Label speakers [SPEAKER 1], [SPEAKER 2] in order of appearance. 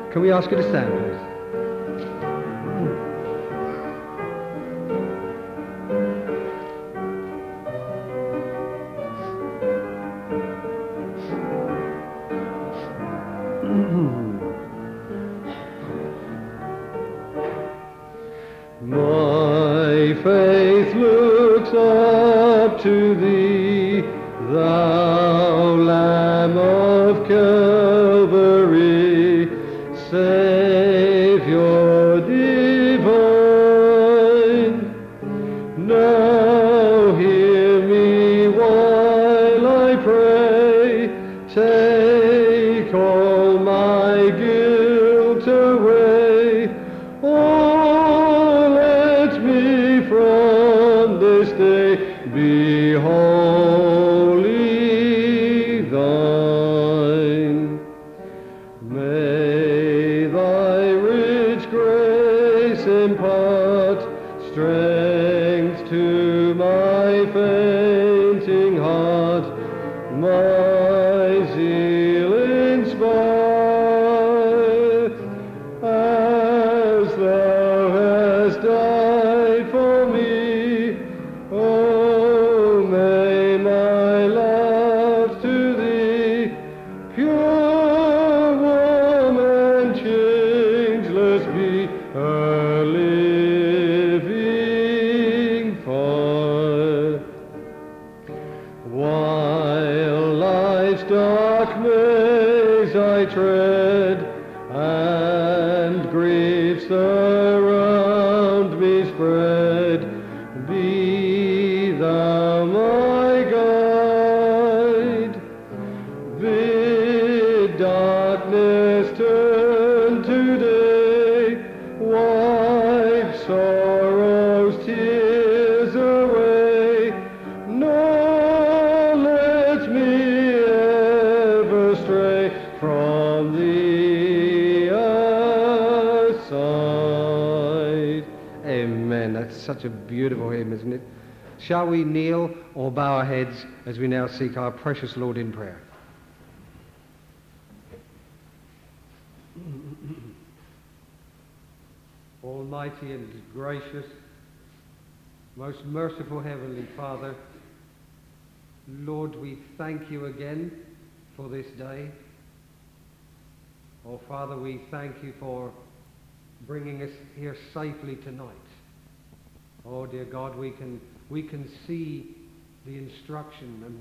[SPEAKER 1] Can we ask you to stand, please? My faith looks up to thee, thou Lamb of Calvary, Saviour divine. Now hear me while I pray, take all my guilt away. Oh, let me from this day be wholly thine. May thy rich grace impart strength to my fainting heart, my zeal inspire, as thou hast died for me. Oh, may my love to thee, pure, warm, and changeless, be a living fire. While life's dark maze I tread, and griefs around me spread, be thou my guide. Bid darkness turn to day, wipe sorrow's tears away, nor let me ever stray from thee aside. Amen. That's such a beautiful hymn, isn't it? Shall we kneel or bow our heads as we now seek our precious Lord in prayer? Almighty and gracious, most merciful Heavenly Father, Lord, we thank you again for this day. Oh, Father, we thank you for bringing us here safely tonight. Oh, dear God, we can see the instruction and